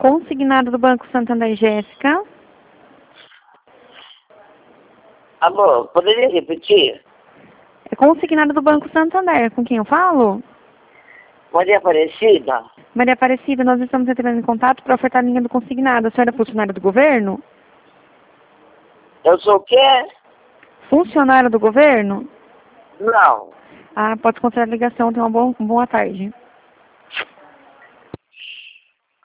Consignado do Banco Santander, Jéssica. Alô, poderia repetir? É consignado do Banco Santander. Com quem eu falo? Maria Aparecida? Maria Aparecida, nós estamos entrando em contato para ofertar a linha do consignado. A senhora é funcionária do governo? Eu sou o quê? Funcionário do governo? Não. Ah, pode considerar a ligação. Tenha uma boa tarde.